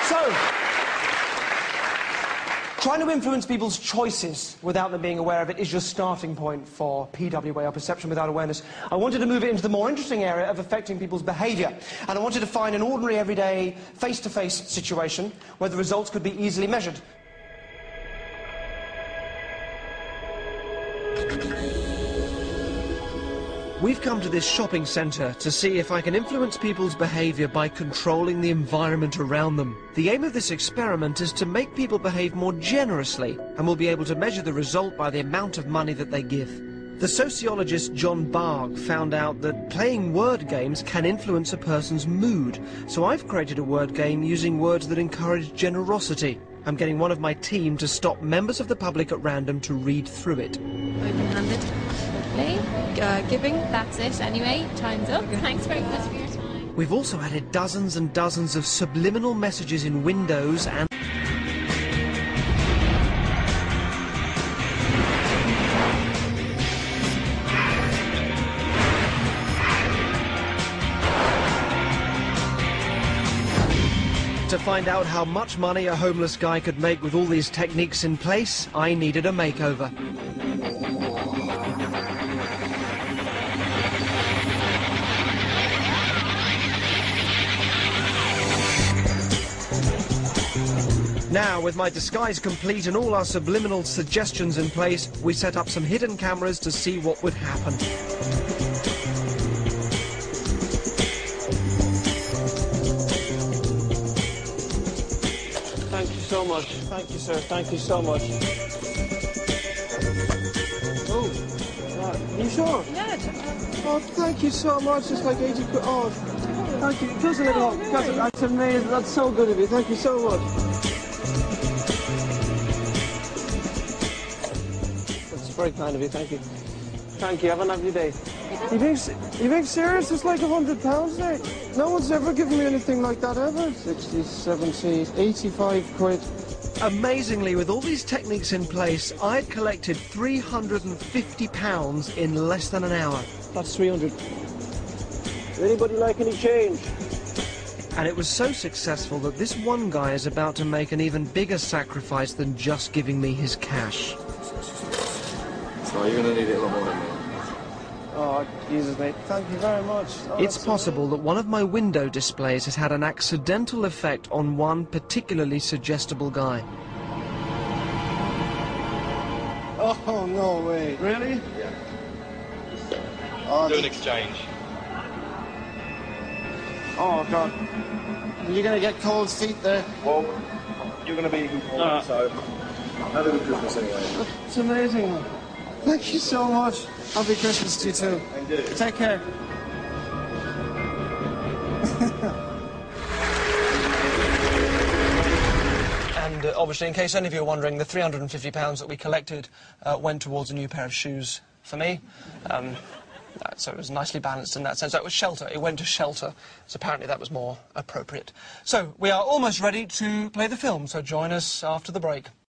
So, trying to influence people's choices without them being aware of it is your starting point for PWA, or perception without awareness. I wanted to move it into the more interesting area of affecting people's behaviour. And I wanted to find an ordinary, everyday, face-to-face situation where the results could be easily measured. We've come to this shopping centre to see if I can influence people's behaviour by controlling the environment around them. The aim of this experiment is to make people behave more generously, and we'll be able to measure the result by the amount of money that they give. The sociologist John Bargh found out that playing word games can influence a person's mood, so I've created a word game using words that encourage generosity. I'm getting one of my team to stop members of the public at random to read through it. Open-handed. Giving, that's it anyway. Time's up. Thanks very much for your time. We've also added dozens and dozens of subliminal messages in windows and... To find out how much money a homeless guy could make with all these techniques in place, I needed a makeover. Now, with my disguise complete and all our subliminal suggestions in place, we set up some hidden cameras to see what would happen. Thank you so much. Thank you, sir. Thank you so much. Oh, you sure? Yeah. Oh, thank you so much. It's like 80 quid. Oh, thank you. Just a little. That's amazing. That's so good of you. Thank you so much. Very kind of you, thank you. Thank you, have a lovely day. You being serious? It's like £100 there. No one's ever given me anything like that ever. 60, 70, 85 quid. Amazingly, with all these techniques in place, I'd collected £350 in less than an hour. That's 300. Anybody like any change? And it was so successful that this one guy is about to make an even bigger sacrifice than just giving me his cash. So you're going to need it a lot more than me. Oh, Jesus, mate. Thank you very much. Oh, it's possible that one of my window displays has had an accidental effect on one particularly suggestible guy. Oh, no way. Really? Yeah. Oh, do an exchange. Oh, God. You're going to get cold feet there. Well, you're going to be even colder, so have a good Christmas anyway. It's amazing. Thank you so much. Happy Christmas to you too. Thank you. Take care. And obviously, in case any of you are wondering, the £350 that we collected went towards a new pair of shoes for me. So it was nicely balanced in that sense. That was shelter. It went to shelter. So apparently that was more appropriate. So we are almost ready to play the film. So join us after the break.